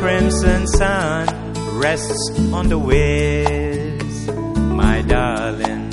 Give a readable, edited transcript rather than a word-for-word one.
crimson sun rests on the waves, my darling.